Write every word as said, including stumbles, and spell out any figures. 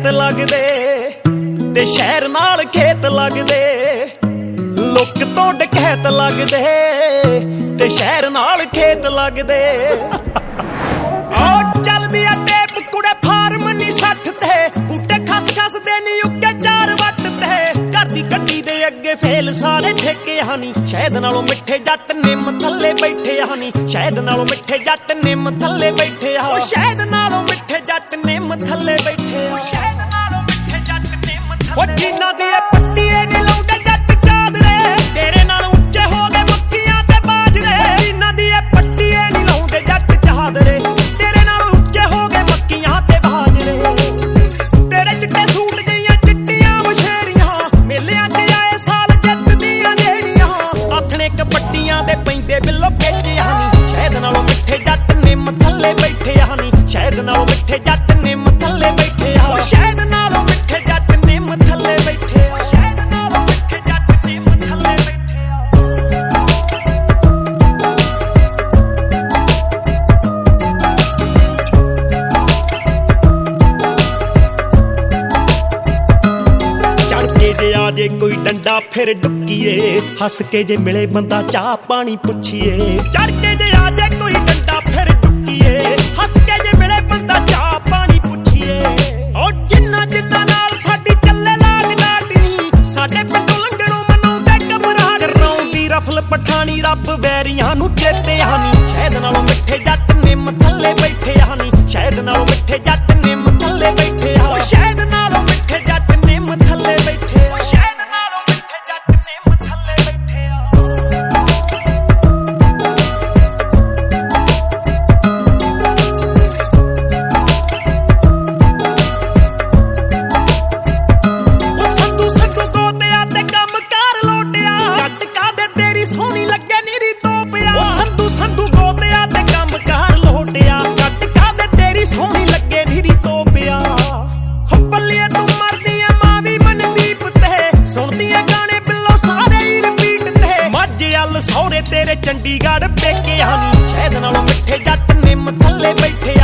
ਖੇਤ ਲੱਗਦੇ ਤੇ ਸ਼ਹਿਰ ਨਾਲ ਖੇਤ ਲੱਗਦੇ। ਲੁੱਕ ਤੋਂ ਡਕੈਤ ਲੱਗਦੇ ਤੇ ਸ਼ਹਿਰ ਨਾਲ ਖੇਤ ਲੱਗਦੇ। ਉਹ ਚੱਲਦੀ ਆ ਟੇਪ ਕੁੜੇ ਫਾਰਮ ਨੀ ਸੱਠ ਤੇ ਬੂਟੇ ਖਸ ਖਸ ਦੇ ਨੀ ਉੱਗੇ ਚਾਰ ਵੱਟ ਤੇ। ਘਰ ਦੀ ਗੱਡੀ ਦੇ ਅੱਗੇ ਫੇਲ ਸਾਰੇ ਠੇਕੇ ਹਾਨੀ ਸ਼ਹਿਦ ਨਾਲੋਂ ਮਿੱਠੇ ਜੱਟ ਨਿੰਮ ਥੱਲੇ ਬੈਠੇ ਹਾਨੀ। ਸ਼ਹਿਦ ਨਾਲੋਂ ਮਿੱਠੇ ਜੱਟ ਨਿੰਮ ਥੱਲੇ ਬੈਠੇ ਆ। ਸ਼ਹਿਦ ਨਾਲੋਂ ਮਿੱਠੇ ਜੱਟ ਨਿੰਮ ਥੱਲੇ ਬੈਠੇ ਆ। ਸ਼ਹਿਦ ਨਾਲੋਂ ਮਿੱਠੇ ਜੱਟ ਨਿੰਮ ਥੱਲੇ। ਉਹ ਜਿਨ੍ਹਾਂ ਦੇ ਪੱਟੀਏ ਨੀ ਲਾਉਂਦੇ ਜੱਟ ਚਾਦਰੇ ਤੇਰੇ ਨਾਲ ਉੱਚੇ ਹੋ ਗਏ ਮੱਖੀਆਂ ਤੇ ਬਾਜਰੇ। ਜਿਨ੍ਹਾਂ ਦੀ ਪੱਟੀਏ ਨੀ ਲਾਉਂਦੇ ਜੱਟ ਚਾਦਰੇ ਤੇਰੇ ਨਾਲ ਉੱਚੇ ਹੋ ਗਏ ਮੱਖੀਆਂ ਤੇ ਬਾਜਰੇ। ਤੇਰੇ ਚਿੱਟੇ ਸੂਟ ਗਈਆਂ ਚਿੱਟੀਆਂ ਮਸ਼ੇਰੀਆਂ ਮੇਲਿਆਂ ਤੇ ਆਏ ਸਾਲ ਜਿੱਤਦੀਆਂ ਜਿਹੜੀਆਂ। ਆਥਣੇ ਕਬੱਡੀਆਂ ਦੇ ਪੈਂਦੇ ਬਿੱਲੋ ਵੇਚੇ ਹਾਨੀ ਸ਼ਹਿਦ ਨਾਲੋਂ ਮਿੱਠੇ ਜੱਟ ਨਿੰਮ ਥੱਲੇ ਬੈਠੇ ਹਾਨੀ। ਸ਼ਹਿਦ ਨਾਲੋਂ ਮਿੱਠੇ ਜੱਟ ਨਿੰਮ ਥੱਲੇ ਬੈਠੇ ਆ। ਸ਼ਹਿਦ ਨਾਲੋਂ ਮਿੱਠੇ ਜੱਟ ਨਿੰਮ ਥੱਲੇ ਬੈਠੇ ਆ। ਸ਼ਹਿਦ ਨਾਲੋਂ ਮਿੱਠੇ ਜੱਟ ਨਿੰਮ ਥੱਲੇ ਬੈਠੇ ਆ। ਚੜ ਕੇ ਜੇ ਆ ਜੇ ਕੋਈ ਡੰਡਾ ਫਿਰ ਡੁੱਕੀਏ। ਹੱਸ ਕੇ ਜੇ ਮਿਲੇ ਬੰਦਾ ਚਾਹ ਪਾਣੀ ਪੁੱਛੀਏ। ਚੜ ਕੇ ਜੇ ਆ ਜੇ ਕੋਈ ਡੰਡਾ ਫਿਰ ਡੁੱਕੀਏ। ਹੱਸ ਕੇ ਜੇ ਮਿਲੇ ਬੰਦਾ ਚਾਹ ਪਾਣੀ ਪੁੱਛੀਏ। ਉਹ ਜਿੰਨਾ ਜਿੰਨਾ ਨਾਲ ਸਾਡੀ ਚੱਲੇ ਲਾਗ ਡਾਟਨੀ ਸਾਡੇ ਪਿੰਡੋਂ ਲੰਘਣੋਂ ਮਨਾਉਂਦੇ ਘਬਰਾਹਟ। ਰੌਂਦੀ ਰਫਲ ਪਠਾਣੀ ਰੱਬ ਵੈਰੀਆਂ ਨੂੰ ਚੇਤੇ ਹਾਨੀ। ਸ਼ਹਿਦ ਨਾਲੋਂ ਮਿੱਠੇ ਜੱਟ ਨਿੰਮ ਥੱਲੇ ਬੈਠੇ ਹਾਨੀ। ਸ਼ਹਿਦ ਨਾਲੋਂ ਮਿੱਠੇ ਜੱਟ ਨਿੰਮ ਥੱਲੇ ਬੈਠੇ ਆ। ਸ਼ਹਿਦ ਨਾਲੋਂ ਮਿੱਠੇ ਜੱਟ ਨਿੰਮ ਥੱਲੇ ਬੈਠੇ ਆ। ਸ਼ਹਿਦ ਨਾਲੋਂ ਮਿੱਠੇ ਜੱਟ ਨਿੰਮ ਥੱਲੇ ਬੈਠੇ ਆ। ਉਹ ਸੰਧੂ ਸੰਧੂ ਗੋਤਿਆ ਤੇ ਕੰਮ ਕਾਰ ਲੋਟਿਆ ਜੱਟ ਕਾਦੇ ਤੇਰੀ ਸੋਹਣੀ ਲੱਗੇ ਨੀਰੀ ਤੋਪਿਆ। ਉਹ ਸੰਧੂ ਸੰਧੂ ਗੋਤਿਆ ਤੇ ਕੰਮ ਕਾਰ ਲੋਟਿਆ ਜੱਟ ਕਾਦੇ ਤੇਰੀ ਸੋਹਣੀ ਲੱਗੇ ਨੀਰੀ ਤੋਪਿਆ। ਹੋ ਬੱਲੀਏ ਤੂੰ ਮਰਦੀ ਐ ਮਾਂ ਵੀ ਮਨਦੀਪ ਤੇ ਸੁਣਦੀ ਐ ਗਾਣੇ ਬਿੱਲੋ ਸਾਰੇ ਹੀ ਰਿਪੀਟ ਤੇ। ਮੱਝ ਅੱਲ ਸਹੁਰੇ ਤੇਰੇ ਚੰਡੀਗੜ੍ਹ ਪੇਕੇ ਹਾਨੀ। ਸ਼ਹਿਦ ਨਾਲੋਂ ਮਿੱਠੇ ਜੱਟ ਨਿੰਮ ਥੱਲੇ ਬੈਠੇ